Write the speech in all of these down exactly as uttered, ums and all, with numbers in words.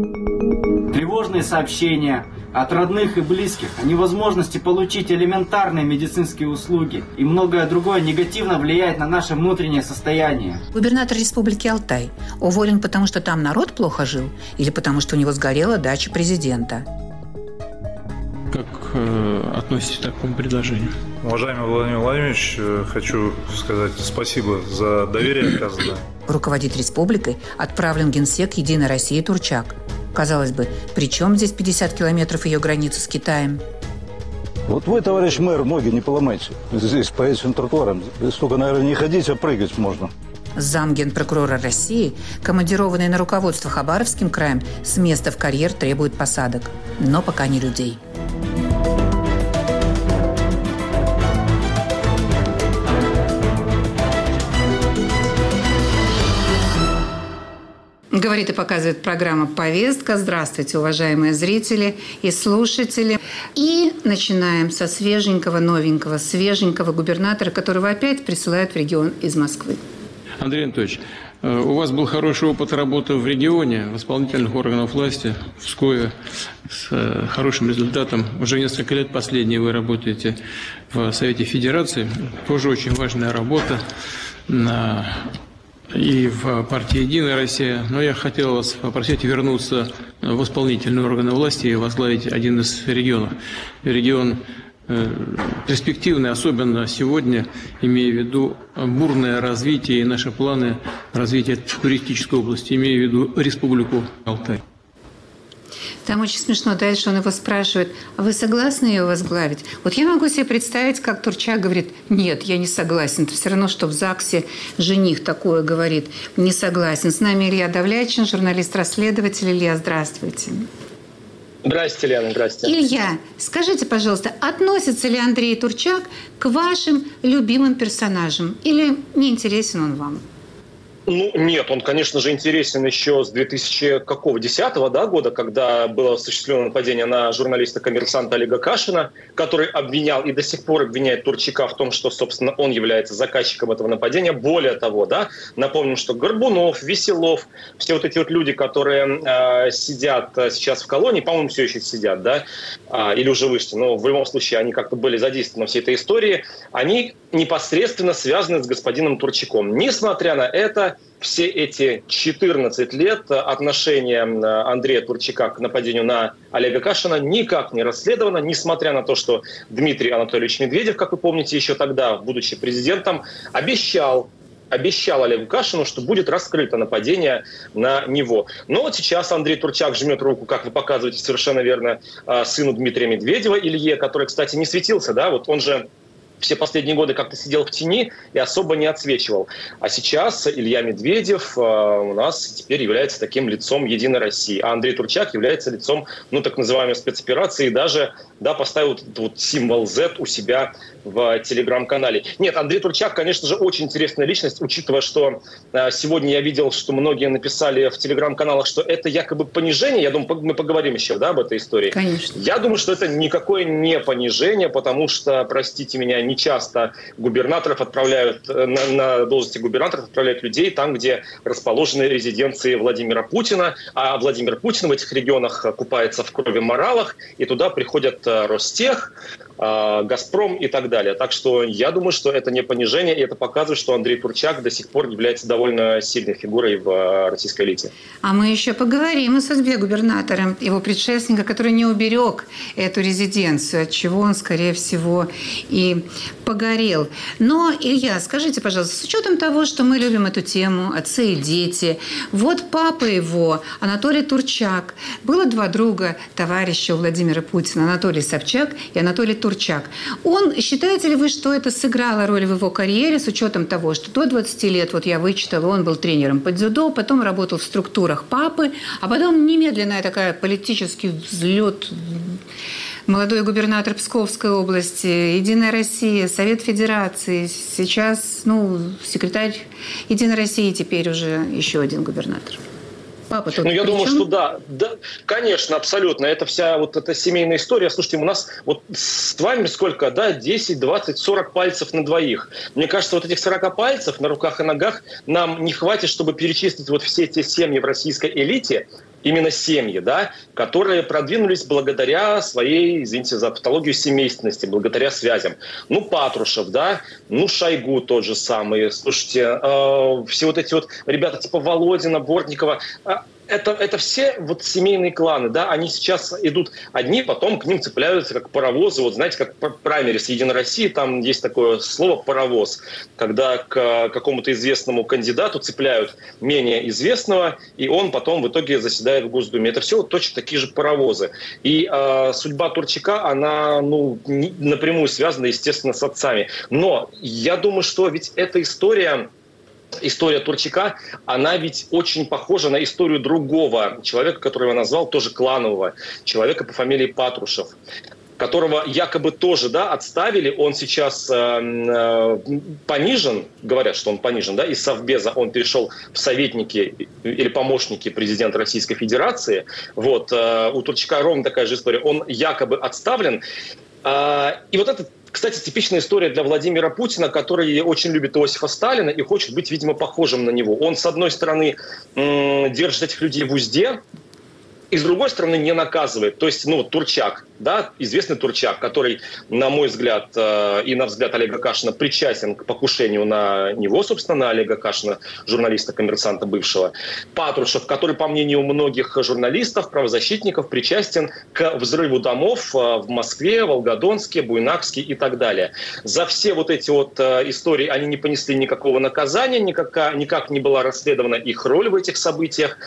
Тревожные сообщения от родных и близких о невозможности получить элементарные медицинские услуги и многое другое негативно влияет на наше внутреннее состояние. Губернатор Республики Алтай уволен, потому что там народ плохо жил или потому что у него сгорела дача президента? Как э, относитесь к такому предложению? Уважаемый Владимир Владимирович, хочу сказать спасибо за доверие оказанное. Руководить республикой отправлен генсек «Единой России» Турчак. Казалось бы, при чем здесь пятьдесят километров ее границы с Китаем? Вот вы, товарищ мэр, ноги не поломайте здесь по этим тротуарам. Столько, наверное, не ходить, а прыгать можно. Зам генпрокурора России, командированный на руководство Хабаровским краем, с места в карьер требует посадок. Но пока не людей. Говорит и показывает программа «Повестка». Здравствуйте, уважаемые зрители и слушатели. И начинаем со свеженького, новенького, свеженького губернатора, которого опять присылают в регион из Москвы. Андрей Анатольевич, у вас был хороший опыт работы в регионе, в исполнительных органах власти, в СКОе, с хорошим результатом. Уже несколько лет последние вы работаете в Совете Федерации. Тоже очень важная работа на... и в партии «Единая Россия». Но я хотел вас попросить вернуться в исполнительные органы власти и возглавить один из регионов. Регион э, перспективный, особенно сегодня, имея в виду бурное развитие и наши планы развития туристической области, имея в виду Республику Алтай. Там очень смешно. Дальше он его спрашивает, а вы согласны ее возглавить? Вот я могу себе представить, как Турчак говорит, нет, я не согласен. Это все равно, что в ЗАГСе жених такое говорит, не согласен. С нами Илья Давлячин, журналист-расследователь. Илья, здравствуйте. Здравствуйте, Лена, здравствуйте. Илья, скажите, пожалуйста, относится ли Андрей Турчак к вашим любимым персонажам? Или не интересен он вам? Ну, нет, он, конечно же, интересен еще с две тысячи десятого да, года, когда было осуществлено нападение на журналиста-коммерсанта Олега Кашина, который обвинял и до сих пор обвиняет Турчака в том, что, собственно, он является заказчиком этого нападения. Более того, да, напомним, что Горбунов, Веселов, все вот эти вот люди, которые э, сидят сейчас в колонии, по-моему, все еще сидят, да, э, или уже вышли, но в любом случае они как-то были задействованы в всей этой истории, они непосредственно связаны с господином Турчаком. Несмотря на это, все эти четырнадцать лет отношения Андрея Турчака к нападению на Олега Кашина никак не расследовано, несмотря на то, что Дмитрий Анатольевич Медведев, как вы помните, еще тогда, будучи президентом, обещал, обещал Олегу Кашину, что будет раскрыто нападение на него. Но вот сейчас Андрей Турчак жмет руку, как вы показываете совершенно верно, сыну Дмитрия Медведева, Илье, который, кстати, не светился, да, вот он же все последние годы как-то сидел в тени и особо не отсвечивал. А сейчас Илья Медведев э, у нас теперь является таким лицом «Единой России». А Андрей Турчак является лицом, ну, так называемой спецоперации и даже, да, поставил вот этот вот символ Z у себя в телеграм-канале. Нет, Андрей Турчак, конечно же, очень интересная личность, учитывая, что э, сегодня я видел, что многие написали в телеграм-каналах, что это якобы понижение. Я думаю, мы поговорим еще, да, об этой истории. Конечно. Я думаю, что это никакое не понижение, потому что, простите меня, не часто губернаторов отправляют, на, на должности губернаторов отправляют людей там, где расположены резиденции Владимира Путина, а Владимир Путин в этих регионах купается в крови моралах, и туда приходят Ростех, Газпром и так далее. Так что я думаю, что это не понижение, и это показывает, что Андрей Турчак до сих пор является довольно сильной фигурой в российской элите. А мы еще поговорим о судьбе губернатора, его предшественника, который не уберег эту резиденцию, от чего он, скорее всего, и погорел. Но, Илья, скажите, пожалуйста, с учетом того, что мы любим эту тему, отцы и дети, вот папа его, Анатолий Турчак, было два друга, товарища у Владимира Путина, Анатолий Собчак и Анатолий Турчак. Он, считаете ли вы, что это сыграло роль в его карьере, с учетом того, что до двадцати лет, вот я вычитала, он был тренером по дзюдо, потом работал в структурах папы, а потом немедленная такая политический взлет. Молодой губернатор Псковской области, «Единая Россия», Совет Федерации. Сейчас, ну, секретарь «Единой России» теперь уже еще один губернатор. Папа тут. Ну, я думаю, чем? что да, да, конечно, абсолютно. Это вся вот эта семейная история. Слушайте, у нас вот с вами сколько, да, десять, двадцать, сорок пальцев на двоих. Мне кажется, вот этих сорока пальцев на руках и ногах нам не хватит, чтобы перечислить вот все те семьи в российской элите, именно семьи, да, которые продвинулись благодаря своей, извините за тавтологию, семейственности, благодаря связям. Ну, Патрушев, да, ну, Шойгу тот же самый. Слушайте, э, все вот эти вот ребята типа Володина, Бортникова, э, Это, это все вот семейные кланы, да, они сейчас идут одни, потом к ним цепляются как паровозы. Вот знаете, как праймерис Единой России, там есть такое слово «паровоз», когда к какому-то известному кандидату цепляют менее известного, и он потом в итоге заседает в Госдуме. Это все вот точно такие же паровозы. И э, судьба Турчака, она ну, не, напрямую связана, естественно, с отцами. Но я думаю, что ведь эта история... История Турчака, она ведь очень похожа на историю другого человека, которого я назвал, тоже кланового, человека по фамилии Патрушев, которого якобы тоже, да, отставили. Он сейчас э, э, понижен, говорят, что он понижен, да, из Совбеза он перешел в советники или помощники президента Российской Федерации. Вот, э, у Турчака ровно такая же история. Он якобы отставлен. Э, и вот этот, кстати, типичная история для Владимира Путина, который очень любит Иосифа Сталина и хочет быть, видимо, похожим на него. Он, с одной стороны, м- держит этих людей в узде, и, с другой стороны, не наказывает. То есть, ну, Турчак, да, известный Турчак, который, на мой взгляд, э, и на взгляд Олега Кашина, причастен к покушению на него, собственно, на Олега Кашина, журналиста-коммерсанта бывшего. Патрушев, который, по мнению многих журналистов, правозащитников, причастен к взрыву домов э, в Москве, Волгодонске, Буйнакске и так далее. За все вот эти вот э, истории они не понесли никакого наказания, никак, никак не была расследована их роль в этих событиях.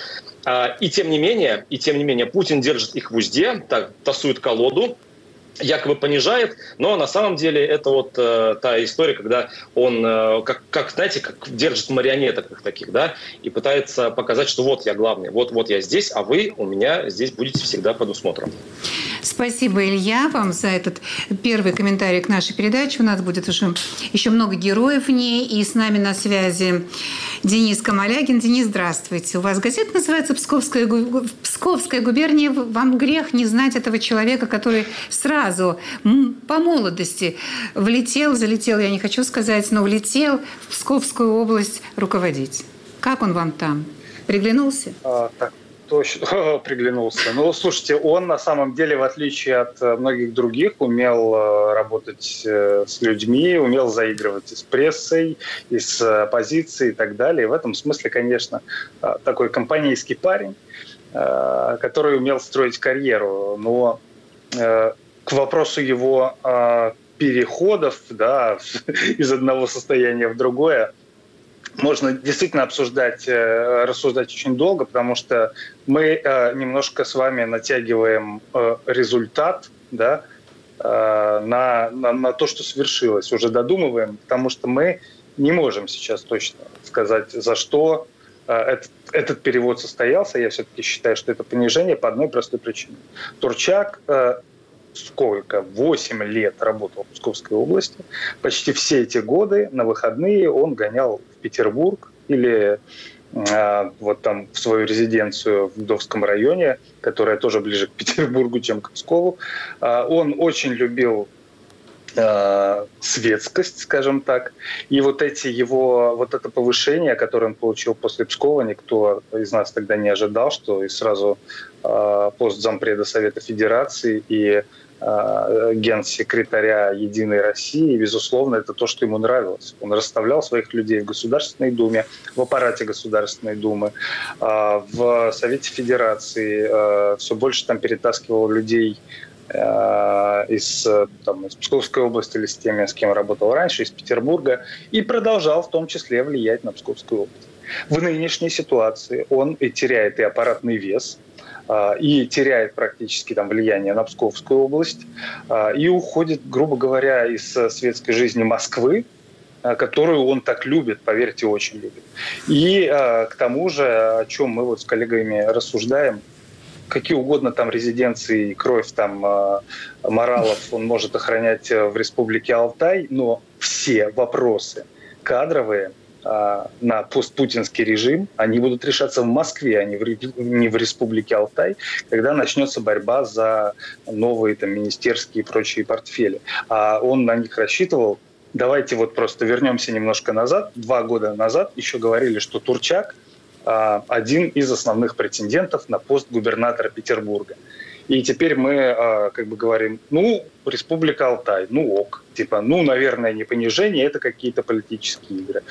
И тем не менее, и тем не менее, Путин держит их в узде, так, тасует колоду, якобы понижает, но на самом деле это вот э, та история, когда он, э, как, как, знаете, как держит марионеток таких, да, и пытается показать, что вот я главный, вот, вот я здесь, а вы у меня здесь будете всегда под усмотром. Спасибо, Илья, вам за этот первый комментарий к нашей передаче. У нас будет уже еще много героев в ней, и с нами на связи Денис Камалягин. Денис, здравствуйте. У вас газета называется «Псковская, Псковская губерния». Вам грех не знать этого человека, который сразу по молодости влетел, залетел, я не хочу сказать, но влетел в Псковскую область руководить. Как он вам там? Приглянулся? А, так. Точно приглянулся. Ну, слушайте, он на самом деле, в отличие от многих других, умел работать с людьми, умел заигрывать и с прессой, и с оппозицией и так далее. И в этом смысле, конечно, такой компанейский парень, который умел строить карьеру. Но к вопросу его переходов, да, из одного состояния в другое, можно действительно обсуждать, рассуждать очень долго, потому что мы немножко с вами натягиваем результат, да, на, на, на то, что свершилось, уже додумываем, потому что мы не можем сейчас точно сказать, за что этот, этот перевод состоялся. Я все-таки считаю, что это понижение по одной простой причине. Турчак сколько? восемь лет работал в Псковской области. Почти все эти годы на выходные он гонял в Петербург или э, вот там в свою резиденцию в Вдовском районе, которая тоже ближе к Петербургу, чем к Пскову. Э, он очень любил э, светскость, скажем так. И вот эти его, вот это повышение, которое он получил после Пскова, никто из нас тогда не ожидал, что и сразу э, пост зампреда Совета Федерации и генсекретаря Единой России, безусловно, это то, что ему нравилось. Он расставлял своих людей в Государственной Думе, в аппарате Государственной Думы, в Совете Федерации, все больше там перетаскивал людей из, там, из Псковской области или с теми, с кем работал раньше, из Петербурга, и продолжал в том числе влиять на Псковскую область. В нынешней ситуации он и теряет и аппаратный вес, и теряет практически там влияние на Псковскую область, и уходит, грубо говоря, из светской жизни Москвы, которую он так любит, поверьте, очень любит. И к тому же, о чем мы вот с коллегами рассуждаем, какие угодно там резиденции, кровь там моралов он может охранять в Республике Алтай, но все вопросы кадровые на постпутинский режим, они будут решаться в Москве, а не в, не в Республике Алтай, когда начнется борьба за новые там, министерские и прочие портфели. А он на них рассчитывал. Давайте вот просто вернемся немножко назад. Два года назад еще говорили, что Турчак один из основных претендентов на пост губернатора Петербурга. И теперь мы как бы говорим, ну, Республика Алтай, ну ок. Типа, ну, наверное, не понижение, это какие-то политические игры.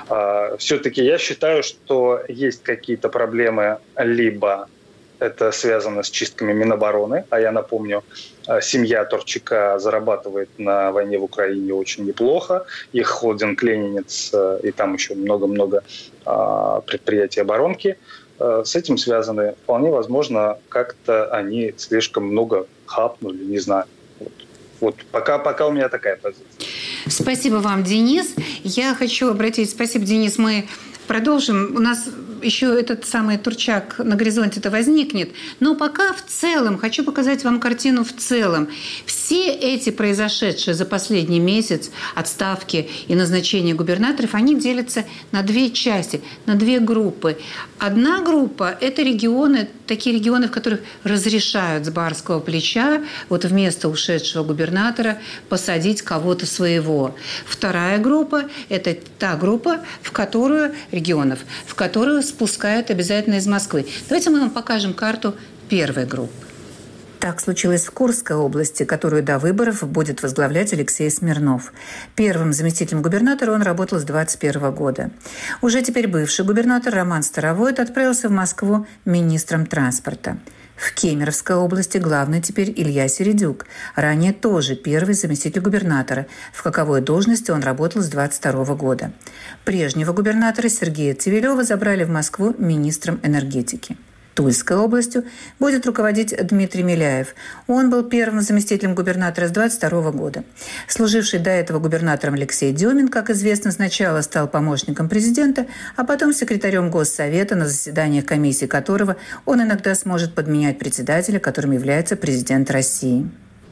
Все-таки я считаю, что есть какие-то проблемы, либо это связано с чистками Минобороны, а я напомню, семья Турчака зарабатывает на войне в Украине очень неплохо. Их холдинг «Ленинец» и там еще много-много предприятий оборонки с этим связаны. Вполне возможно, как-то они слишком много хапнули, не знаю. Вот, вот пока, пока у меня такая позиция. Спасибо вам, Денис. Я хочу обратить... Спасибо, Денис. Мы продолжим. У нас еще этот самый Турчак на горизонте-то возникнет. Но пока в целом, хочу показать вам картину в целом. Все эти произошедшие за последний месяц отставки и назначения губернаторов, они делятся на две части, на две группы. Одна группа – это регионы, такие регионы, в которых разрешают с барского плеча вот вместо ушедшего губернатора посадить кого-то своего. Вторая группа – это та группа, в которую регионов, в которую спускают обязательно из Москвы. Давайте мы вам покажем карту первой группы. Так случилось в Курской области, которую до выборов будет возглавлять Алексей Смирнов. Первым заместителем губернатора он работал с двадцать первого года. Уже теперь бывший губернатор Роман Старовойт отправился в Москву министром транспорта. В Кемеровской области главный теперь Илья Середюк, ранее тоже первый заместитель губернатора. В каковой должности он работал с двадцать второго года. Прежнего губернатора Сергея Цивилева забрали в Москву министром энергетики. Тульской областью будет руководить Дмитрий Миляев. Он был первым заместителем губернатора с двадцать второго года. Служивший до этого губернатором Алексей Демин, как известно, сначала стал помощником президента, а потом секретарем Госсовета, на заседаниях комиссии которого он иногда сможет подменять председателя, которым является президент России.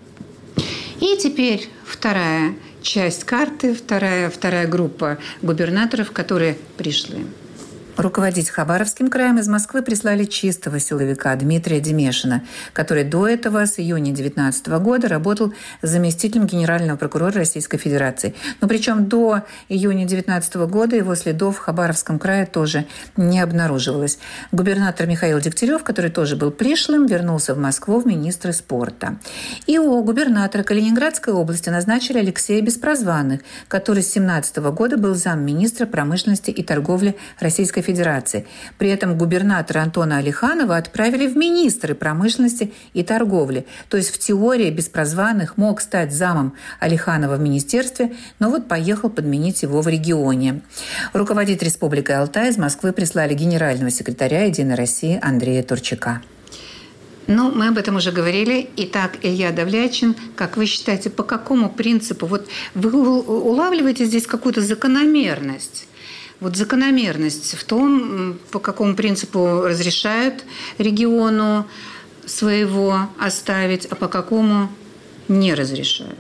И теперь вторая часть карты, вторая, вторая группа губернаторов, которые пришли. Руководить Хабаровским краем из Москвы прислали чистого силовика Дмитрия Демешина, который до этого с июня две тысячи девятнадцатого года работал заместителем генерального прокурора Российской Федерации. Но причем до июня две тысячи девятнадцатого года его следов в Хабаровском крае тоже не обнаруживалось. Губернатор Михаил Дегтярев, который тоже был пришлым, вернулся в Москву в министры спорта. И у губернатора Калининградской области назначили Алексея Беспрозванных, который с две тысячи семнадцатого года был замминистра промышленности и торговли Российской Федерации. При этом губернатора Антона Алиханова отправили в министры промышленности и торговли. То есть в теории Беспрозванных мог стать замом Алиханова в министерстве, но вот поехал подменить его в регионе. Руководить Республикой Алтай из Москвы прислали генерального секретаря «Единой России» Андрея Турчака. Ну, мы об этом уже говорили. Итак, Илья Давлячин, как вы считаете, по какому принципу? Вот вы улавливаете здесь какую-то закономерность? Вот закономерность в том, по какому принципу разрешают региону своего оставить, а по какому не разрешают.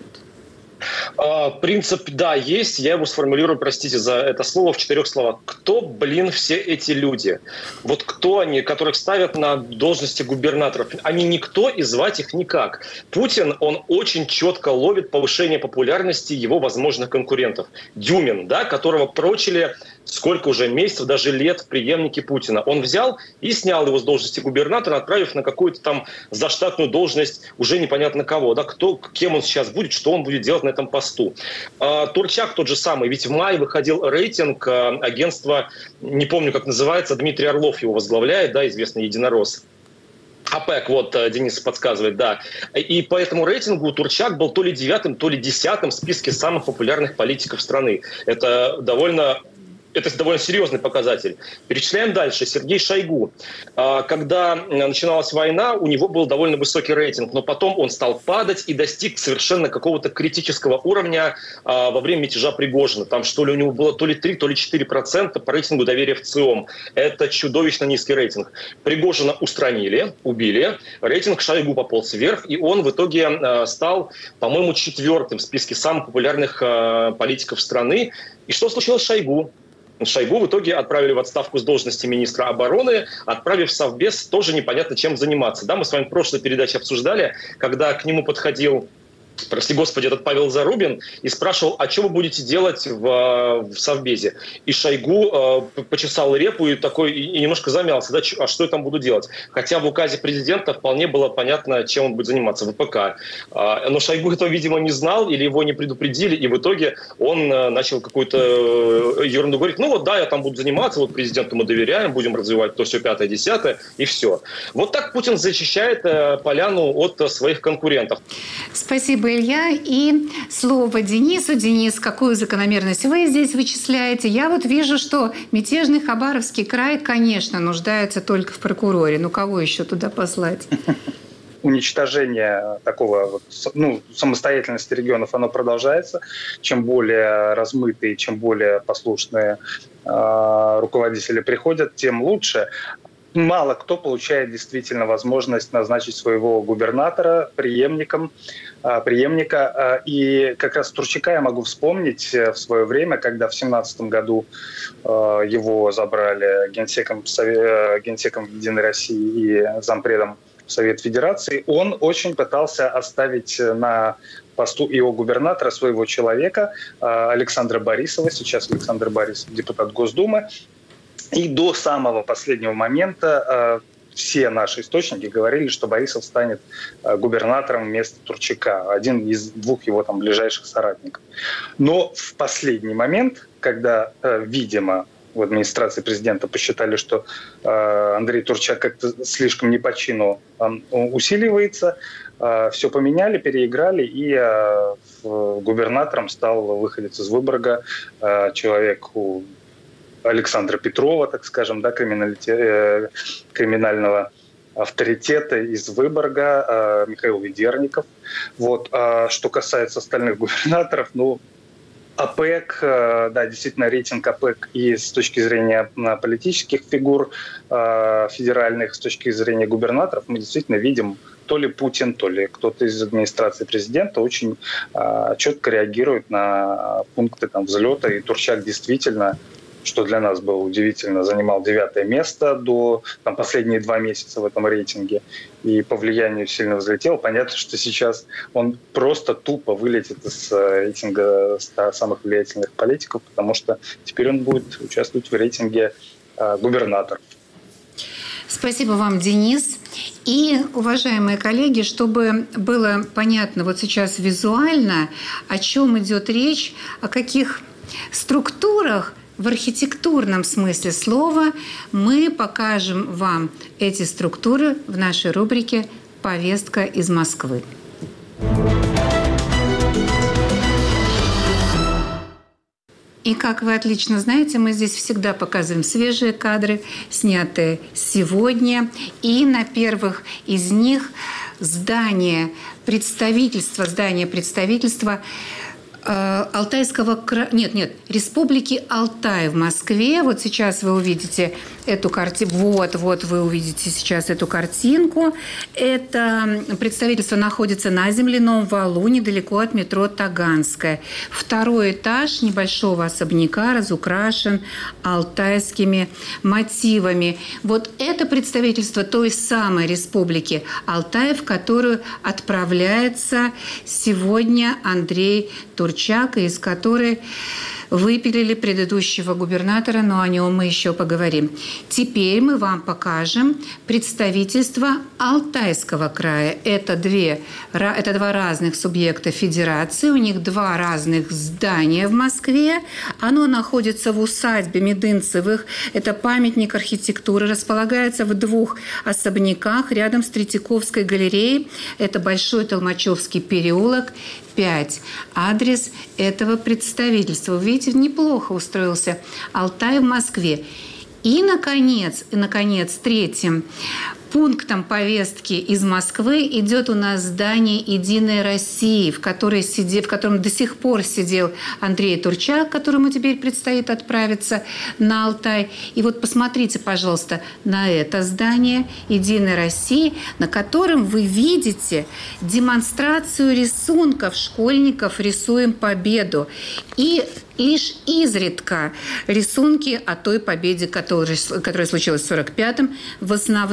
Принцип, да, есть. Я его сформулирую, простите за это слово, в четырех словах. Кто, блин, все эти люди? Вот кто они, которых ставят на должности губернаторов? Они никто, и звать их никак. Путин, он очень четко ловит повышение популярности его возможных конкурентов. Дюмин, да, которого прочили сколько уже месяцев, даже лет в преемнике Путина. Он взял и снял его с должности губернатора, отправив на какую-то там заштатную должность уже непонятно кого. Да, кто, кем он сейчас будет, что он будет делать на этом посту. А, Турчак тот же самый. Ведь в мае выходил рейтинг а, агентства, не помню, как называется, Дмитрий Орлов его возглавляет, да, известный единорос. АПЭК, вот Денис подсказывает, да. И по этому рейтингу Турчак был то ли девятым, то ли десятым в списке самых популярных политиков страны. Это довольно... Это довольно серьезный показатель. Перечисляем дальше. Сергей Шойгу. Когда начиналась война, у него был довольно высокий рейтинг, но потом он стал падать и достиг совершенно какого-то критического уровня во время мятежа Пригожина. Там что ли у него было то ли три, то ли четыре процента по рейтингу доверия в ЦИОМ. Это чудовищно низкий рейтинг. Пригожина устранили, убили. Рейтинг Шойгу пополз вверх, и он в итоге стал, по-моему, четвертым в списке самых популярных политиков страны. И что случилось с Шойгу? Шойгу в итоге отправили в отставку с должности министра обороны, отправив в Совбез тоже непонятно чем заниматься. Да, мы с вами в прошлой передаче обсуждали, когда к нему подходил прости господи, этот Павел Зарубин, и спрашивал, а что вы будете делать в, в Совбезе? И Шойгу э, почесал репу и такой и немножко замялся, да, а что я там буду делать? Хотя в указе президента вполне было понятно, чем он будет заниматься, ВПК. Э, но Шойгу этого, видимо, не знал, или его не предупредили, и в итоге он э, начал какую-то ерунду говорить, ну вот да, я там буду заниматься, вот президенту мы доверяем, будем развивать то, все, пятое, десятое, и все. Вот так Путин защищает э, поляну от э, своих конкурентов. Спасибо, Илья. И слово Денису. Денис, какую закономерность вы здесь вычисляете? Я вот вижу, что мятежный Хабаровский край, конечно, нуждается только в прокуроре. Ну, кого еще туда послать? Уничтожение такого, вот, ну, самостоятельности регионов, оно продолжается. Чем более размытые, чем более послушные э, руководители приходят, тем лучше. Мало кто получает действительно возможность назначить своего губернатора преемником, преемника. И как раз Турчака я могу вспомнить в свое время, когда в семнадцатом году его забрали генсеком, генсеком Единой России и зампредом Совет Федерации. Он очень пытался оставить на посту его губернатора, своего человека, Александра Борисова. Сейчас Александр Борисов депутат Госдумы. И до самого последнего момента э, все наши источники говорили, что Борисов станет э, губернатором вместо Турчака, один из двух его там ближайших соратников. Но в последний момент, когда, э, видимо, в администрации президента посчитали, что э, Андрей Турчак как-то слишком не по чину э, усиливается, э, все поменяли, переиграли, и э, губернатором стал выходец из Выборга, э, человек у Александра Петрова, так скажем, да, э, криминального авторитета из Выборга, э, Михаил Ведерников. Вот. А что касается остальных губернаторов, ну, АПЭК, э, да, действительно, рейтинг АПЭК и с точки зрения политических фигур э, федеральных, с точки зрения губернаторов, мы действительно видим, то ли Путин, то ли кто-то из администрации президента очень э, четко реагирует на пункты там, взлета, и Турчак действительно, что для нас было удивительно, занимал девятое место до там, последние два месяца в этом рейтинге и по влиянию сильно взлетел. Понятно, что сейчас он просто тупо вылетит из рейтинга ста самых влиятельных политиков, потому что теперь он будет участвовать в рейтинге э, губернаторов. Спасибо вам, Денис. И, уважаемые коллеги, чтобы было понятно вот сейчас визуально, о чем идет речь, о каких структурах в архитектурном смысле слова, мы покажем вам эти структуры в нашей рубрике «Повестка из Москвы». И, как вы отлично знаете, мы здесь всегда показываем свежие кадры, снятые сегодня. И на первых из них здание представительства, здание представительства Алтайского края, нет, нет, Республики Алтай в Москве. Вот сейчас вы увидите эту картинку. Вот, вот вы увидите сейчас эту картинку. Это представительство находится на земляном валу, недалеко от метро Таганская. Второй этаж небольшого особняка разукрашен алтайскими мотивами. Вот это представительство той самой Республики Алтай, в которую отправляется сегодня Андрей Турчак, из которой выпилили предыдущего губернатора, но о нем мы еще поговорим. Теперь мы вам покажем представительство Алтайского края. Это, две, это два разных субъекта федерации, у них два разных здания в Москве. Оно находится в усадьбе Медынцевых. Это памятник архитектуры, располагается в двух особняках рядом с Третьяковской галереей. Это Большой Толмачевский переулок, пять. Адрес этого представительства. Вы видите, неплохо устроился Алтай в Москве. И, наконец, и, наконец, третьим пунктом повестки из Москвы идет у нас здание «Единой России», в, которой сидел, в котором до сих пор сидел Андрей Турчак, которому теперь предстоит отправиться на Алтай. И вот посмотрите, пожалуйста, на это здание «Единой России», на котором вы видите демонстрацию рисунков школьников «Рисуем победу». И лишь изредка рисунки о той победе, которая, которая случилась в сорок пятом, в основном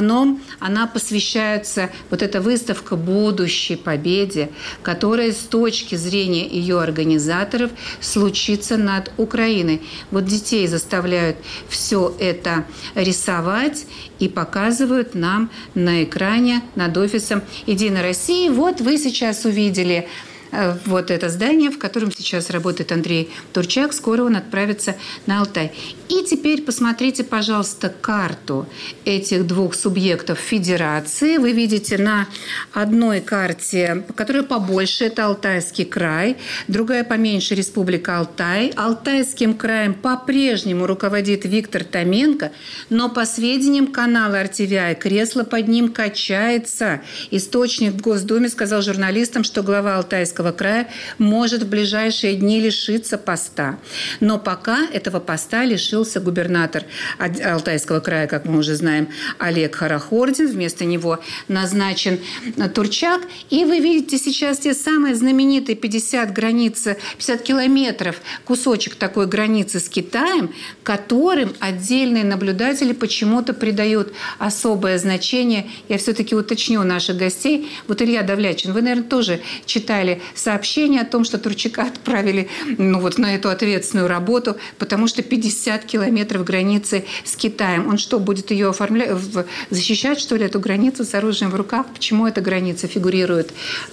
она посвящается, вот эта выставка, будущей победе, которая с точки зрения ее организаторов случится над Украиной. Вот детей заставляют все это рисовать и показывают нам на экране над офисом «Единой России». Вот вы сейчас увидели вот это здание, в котором сейчас работает Андрей Турчак. Скоро он отправится на Алтай. И теперь посмотрите, пожалуйста, карту этих двух субъектов федерации. Вы видите на одной карте, которая побольше, это Алтайский край, другая поменьше – Республика Алтай. Алтайским краем по-прежнему руководит Виктор Томенко, но по сведениям канала эр ти ви ай, кресло под ним качается. Источник в Госдуме сказал журналистам, что глава Алтайского края может в ближайшие дни лишиться поста. Но пока этого поста лишился губернатор Алтайского края, как мы уже знаем, Олег Хорохордин. Вместо него назначен Турчак. И вы видите сейчас те самые знаменитые пятьдесят границы, пятьдесят километров, кусочек такой границы с Китаем, которым отдельные наблюдатели почему-то придают особое значение. Я все-таки уточню наших гостей. Вот Илья Давлячин, вы, наверное, тоже читали сообщение о том, что Турчака отправили ну, вот на эту ответственную работу, потому что пятьдесят километров границы с Китаем. Он что, будет ее оформлять, защищать, что ли, эту границу с оружием в руках? Почему эта граница фигурирует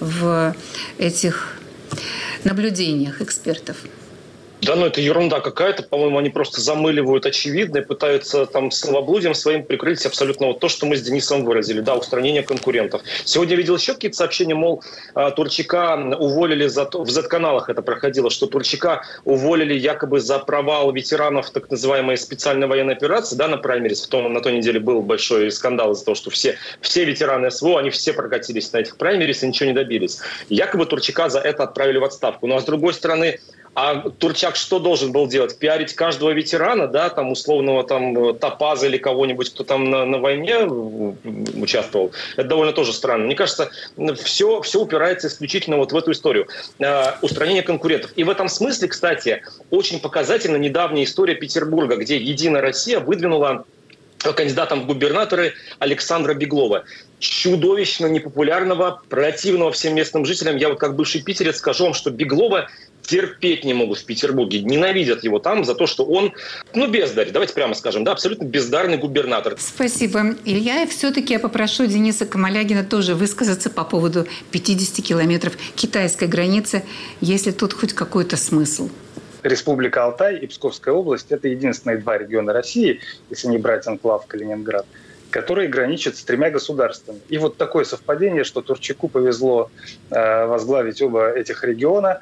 в этих наблюдениях экспертов? Да, ну это ерунда какая-то. По-моему, они просто замыливают очевидное, пытаются там словоблудием своим прикрыть абсолютно вот то, что мы с Денисом выразили. Да, устранение конкурентов. Сегодня я видел еще какие-то сообщения, мол, Турчака уволили за то, в зет-каналах это проходило, что Турчака уволили якобы за провал ветеранов так называемой специальной военной операции, да, на праймерис. В том, на той неделе был большой скандал из-за того, что все, все ветераны эс вэ о, они все прокатились на этих праймерис и ничего не добились. Якобы Турчака за это отправили в отставку. Ну а с другой стороны, а Турчак что должен был делать? Пиарить каждого ветерана, да, там условного там Топаза или кого-нибудь, кто там на, на войне участвовал? Это довольно тоже странно. Мне кажется, все, все упирается исключительно вот в эту историю. Э, устранение конкурентов. И в этом смысле, кстати, очень показательна недавняя история Петербурга, где «Единая Россия» выдвинула кандидатом в губернаторы Александра Беглова. Чудовищно непопулярного, противного всем местным жителям. Я вот как бывший питерец скажу вам, что Беглова терпеть не могут в Петербурге. Ненавидят его там за то, что он, ну, бездарь, давайте прямо скажем, да, абсолютно бездарный губернатор. Спасибо, Илья. И все-таки я попрошу Дениса Камалягина тоже высказаться по поводу пятидесяти километров китайской границы, если тут хоть какой-то смысл. Республика Алтай и Псковская область – это единственные два региона России, если не брать анклав Калининград, которые граничат с тремя государствами. И вот такое совпадение, что Турчаку повезло э, возглавить оба этих региона.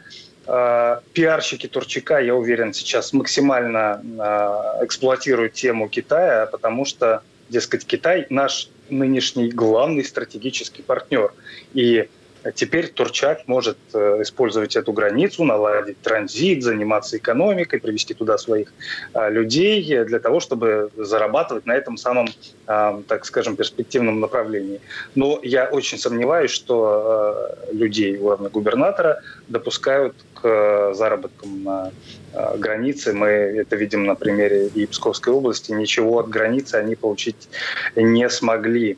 Э, пиарщики Турчака, я уверен, сейчас максимально э, эксплуатируют тему Китая, потому что, дескать, Китай – наш нынешний главный стратегический партнер. И теперь Турчак может использовать эту границу, наладить транзит, заниматься экономикой, привести туда своих а, людей для того, чтобы зарабатывать на этом самом, а, так скажем, перспективном направлении. Но я очень сомневаюсь, что а, людей, главного губернатора, допускают к заработкам на а, границе. Мы это видим на примере и Псковской области. Ничего от границы они получить не смогли.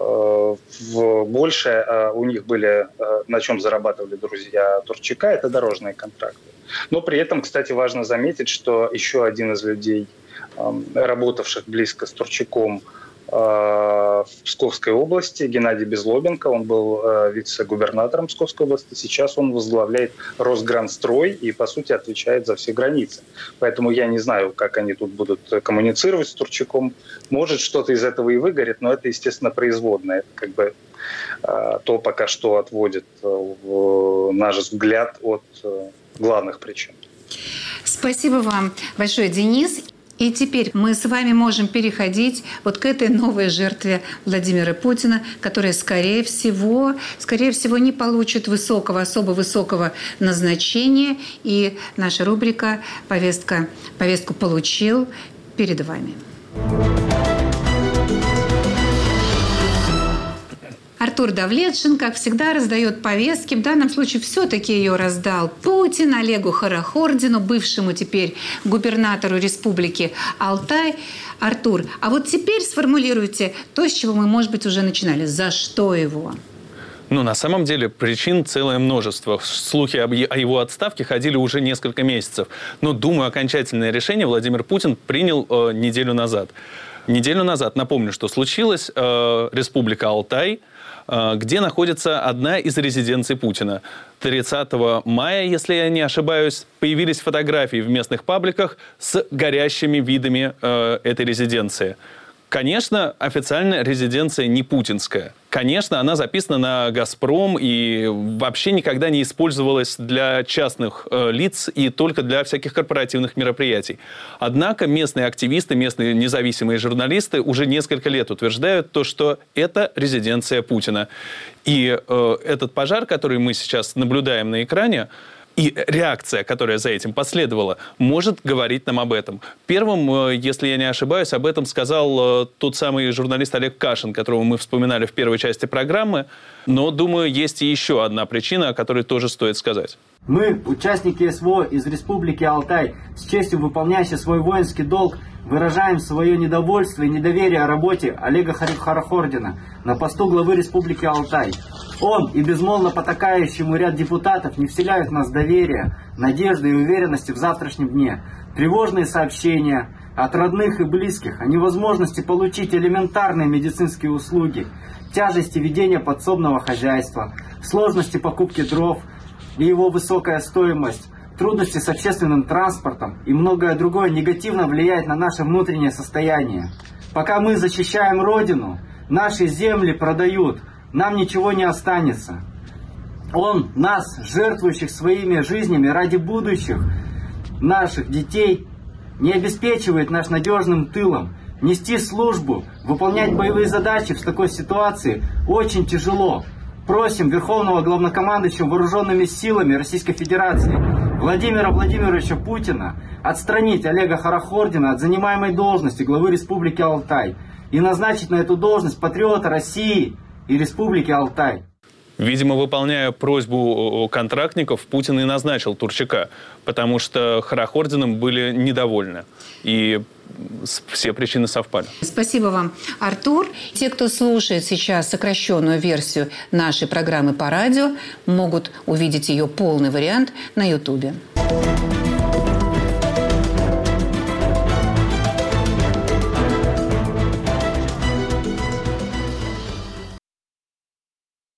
Больше у них были, на чем зарабатывали друзья Турчака, это дорожные контракты. Но при этом, кстати, важно заметить, что еще один из людей, работавших близко с Турчаком в Псковской области, Геннадий Безлобенко, он был вице-губернатором Псковской области, сейчас он возглавляет Росгранстрой и, по сути, отвечает за все границы. Поэтому я не знаю, как они тут будут коммуницировать с Турчаком. Может, что-то из этого и выгорит, но это, естественно, производное. Это как бы то пока что отводит наш взгляд от главных причин. Спасибо вам большое, Денис. И теперь мы с вами можем переходить вот к этой новой жертве Владимира Путина, которая, скорее всего, скорее всего, не получит высокого, особо высокого назначения. И наша рубрика «Повестка, повестку получил» перед вами. Артур Давлетшин, как всегда, раздает повестки. В данном случае все-таки ее раздал Путин Олегу Хорохордину, бывшему теперь губернатору Республики Алтай. Артур, а вот теперь сформулируйте то, с чего мы, может быть, уже начинали. За что его? Ну, на самом деле, причин целое множество. Слухи об о его отставке ходили уже несколько месяцев. Но, думаю, окончательное решение Владимир Путин принял э, неделю назад. Неделю назад, напомню, что случилось, э, Республика Алтай, э, где находится одна из резиденций Путина. тридцатого мая, если я не ошибаюсь, появились фотографии в местных пабликах с горящими видами э, этой резиденции. Конечно, официально резиденция не путинская. Конечно, она записана на «Газпром» и вообще никогда не использовалась для частных э, лиц и только для всяких корпоративных мероприятий. Однако местные активисты, местные независимые журналисты уже несколько лет утверждают то, что это резиденция Путина. И э, этот пожар, который мы сейчас наблюдаем на экране, и реакция, которая за этим последовала, может говорить нам об этом. Первым, если я не ошибаюсь, об этом сказал тот самый журналист Олег Кашин, которого мы вспоминали в первой части программы. Но, думаю, есть и еще одна причина, о которой тоже стоит сказать. Мы, участники СВО из Республики Алтай, с честью выполняющие свой воинский долг, выражаем свое недовольство и недоверие работе Олега Хорохордина на посту главы Республики Алтай. Он и безмолвно потакающему ряд депутатов не вселяют в нас доверия, надежды и уверенности в завтрашнем дне. Тревожные сообщения от родных и близких о невозможности получить элементарные медицинские услуги, тяжести ведения подсобного хозяйства, сложности покупки дров и его высокая стоимость, трудности с общественным транспортом и многое другое негативно влияет на наше внутреннее состояние. Пока мы защищаем Родину, наши земли продают, нам ничего не останется. Он, нас, жертвующих своими жизнями ради будущих наших детей, не обеспечивает нас надежным тылом. Нести службу, выполнять боевые задачи в такой ситуации очень тяжело. Просим Верховного Главнокомандующего Вооруженными силами Российской Федерации Владимира Владимировича Путина отстранить Олега Хорохордина от занимаемой должности главы Республики Алтай и назначить на эту должность патриота России и Республики Алтай. Видимо, выполняя просьбу контрактников, Путин и назначил Турчака, потому что Хорохординым были недовольны. И все причины совпали. Спасибо вам, Артур. Те, кто слушает сейчас сокращенную версию нашей программы по радио, могут увидеть ее полный вариант на Ютубе.